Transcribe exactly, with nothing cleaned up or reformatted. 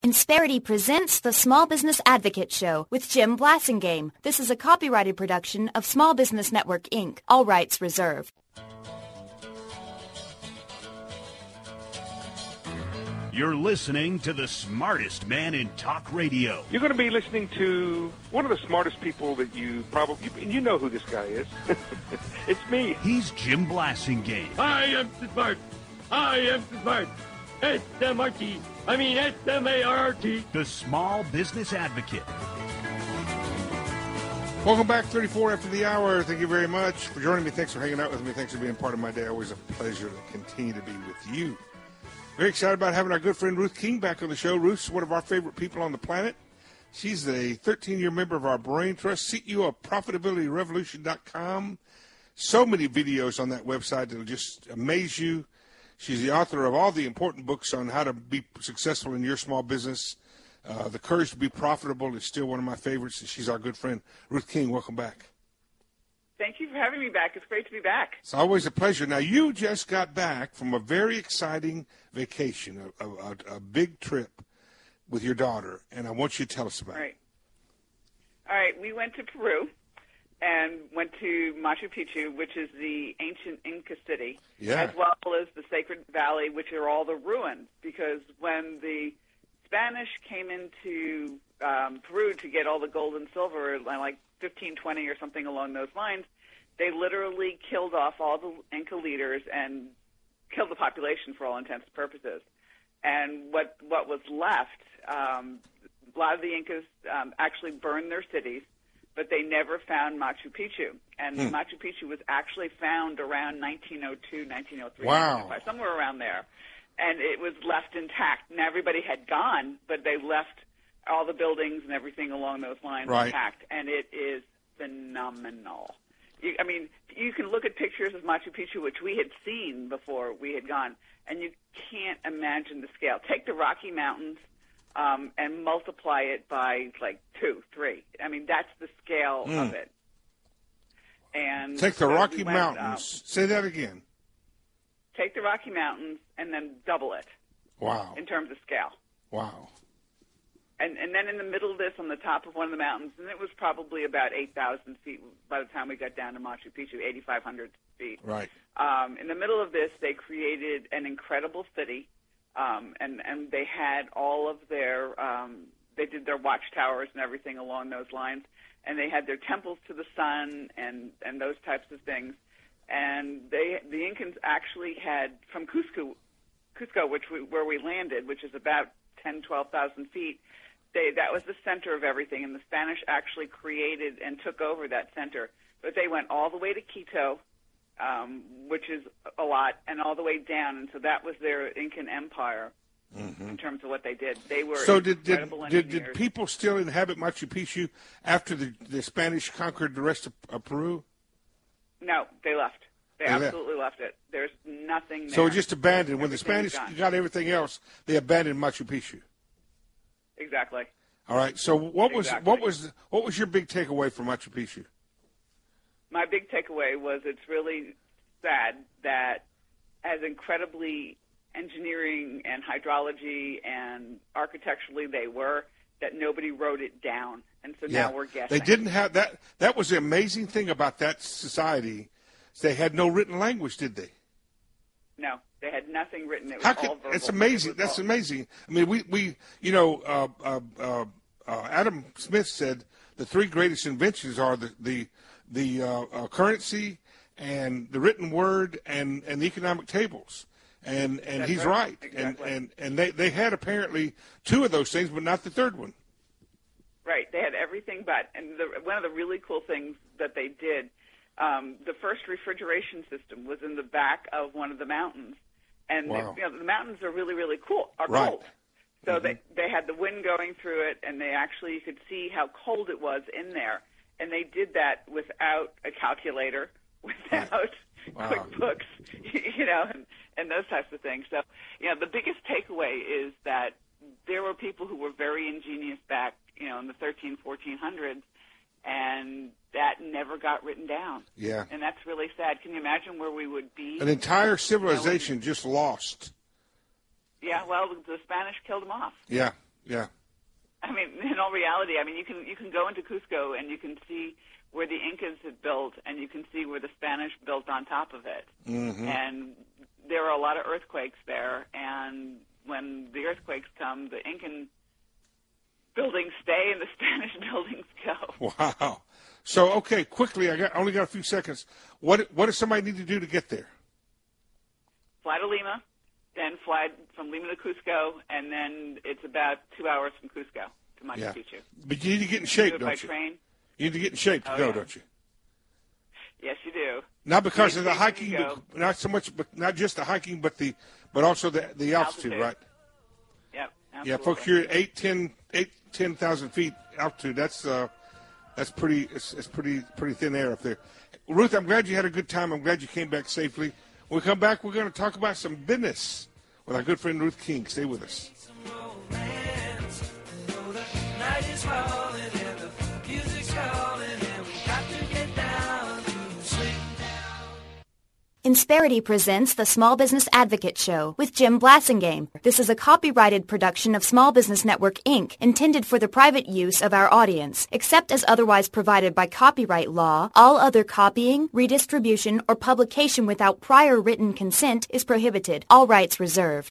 Insperity presents the Small Business Advocate Show with Jim Blasingame. This is a copyrighted production of Small Business Network, Incorporated. All rights reserved. You're listening to the smartest man in talk radio. You're going to be listening to one of the smartest people that you probably, you, you know who this guy is. It's me. He's Jim Blasingame. I am smart. I am smart. S M R T. I mean S M A R R T. The Small Business Advocate. Welcome back, thirty-four after the hour. Thank you very much for joining me. Thanks for hanging out with me. Thanks for being part of my day. Always a pleasure to continue to be with you. Very excited about having our good friend Ruth King back on the show. Ruth's one of our favorite people on the planet. She's a thirteen-year member of our Brain Trust, C E O of profitability revolution dot com. So many videos on that website that will just amaze you. She's the author of all the important books on how to be successful in your small business. Uh, the Courage to be Profitable is still one of my favorites, and she's our good friend. Ruth King, welcome back. Thank you for having me back. It's great to be back. It's always a pleasure. Now, you just got back from a very exciting vacation, a, a, a big trip with your daughter, and I want you to tell us about All right. it. All right, we went to Peru and went to Machu Picchu, which is the ancient Inca city, Yeah. as well as the Sacred Valley, which are all the ruins, because when the Spanish came into um, Peru to get all the gold and silver, like fifteen twenty or something along those lines, they literally killed off all the Inca leaders and killed the population for all intents and purposes. And what what was left, um, a lot of the Incas um, actually burned their cities, but they never found Machu Picchu. And Hmm. Machu Picchu was actually found around nineteen oh two, nineteen oh three, Wow. somewhere around there. And it was left intact. Now, everybody had gone, but they left all the buildings and everything along those lines Right. intact. And it is phenomenal. You, I mean, you can look at pictures of Machu Picchu, which we had seen before we had gone, and you can't imagine the scale. Take the Rocky Mountains um, and multiply it by, like, two, three. I mean, that's the scale Mm. of it. And Take the so Rocky we went, Mountains. um, Say that again. take the Rocky Mountains and then double it Wow. in terms of scale. Wow. And and then in the middle of this, on the top of one of the mountains, and it was probably about eight thousand feet by the time we got down to Machu Picchu, eighty-five hundred feet. Right. Um, in the middle of this, they created an incredible city, um, and, and they had all of their, um, they did their watchtowers and everything along those lines, and they had their temples to the sun and, and those types of things. And they, the Incans actually had, from Cusco, Cusco which we, where we landed, which is about ten, twelve thousand feet, They, that was the center of everything, and the Spanish actually created and took over that center. But they went all the way to Quito, um, which is a lot, and all the way down, and so that was their Incan empire Mm-hmm. in terms of what they did. They were So did did, incredible did engineers. did people still inhabit Machu Picchu after the, the Spanish conquered the rest of, of Peru? No, they left. They, They left. absolutely left it. There's nothing there. So it just abandoned. When the Everything is Spanish gone. got everything else, they abandoned Machu Picchu. Exactly. All right. So what was Exactly. what was what was your big takeaway from Machu Picchu? My big takeaway was it's really sad that as incredibly engineering and hydrology and architecturally they were, that nobody wrote it down. And so now we're guessing. They didn't have that. That was the amazing thing about that society. They had no written language, did they? No, they had nothing written. It was How all could, verbal. it's amazing. It was That's all- amazing. I mean, we, we you know, uh, uh, uh, uh, Adam Smith said the three greatest inventions are the the, the uh, uh, currency and the written word and, and the economic tables. And and That's he's right. right. Exactly. And, and and they, they had apparently two of those things, but not the third one. Right. They had everything but. And the, one of the really cool things that they did, um, the first refrigeration system was in the back of one of the mountains. And Wow. they, you know, the mountains are really, really cool, are Right. cold. So Mm-hmm. they, they had the wind going through it, and they actually, you could see how cold it was in there. And they did that without a calculator, without Wow. QuickBooks, you know, and, and those types of things. So, you know, the biggest takeaway is that there were people who were very ingenious back, you know, in the thirteen, fourteen hundreds, and that never got written down. Yeah. And that's really sad. Can you imagine where we would be? An entire civilization just lost. Yeah, well, the Spanish killed them off. Yeah, Yeah. I mean, in all reality, I mean, you can you can go into Cusco and you can see where the Incas had built, and you can see where the Spanish built on top of it. Mm-hmm. And there are a lot of earthquakes there, and when the earthquakes come, the Incan buildings stay and the Spanish buildings go. Wow. So, okay, quickly, I got only got a few seconds. What what does somebody need to do to get there? Fly to Lima, then fly from Lima to Cusco, and then it's about two hours from Cusco to Machu Yeah. Picchu. But you need to get in shape, do it don't by you? train. You need to get in shape to Oh, go, yeah. don't you? Yes, you do. Not because You of the need to hiking, go. but not so much, but not just the hiking, but the but also the the altitude, Altitude. right? Yep. Yeah, folks, you're at eight, ten, eight, ten thousand feet altitude. That's uh, that's pretty. It's, it's pretty pretty thin air up there. Ruth, I'm glad you had a good time. I'm glad you came back safely. When we come back, we're going to talk about some business with our good friend Ruth King. Stay with us. Insperity presents the Small Business Advocate Show with Jim Blasingame. This is a copyrighted production of Small Business Network, Incorporated, intended for the private use of our audience. Except as otherwise provided by copyright law, all other copying, redistribution, or publication without prior written consent is prohibited. All rights reserved.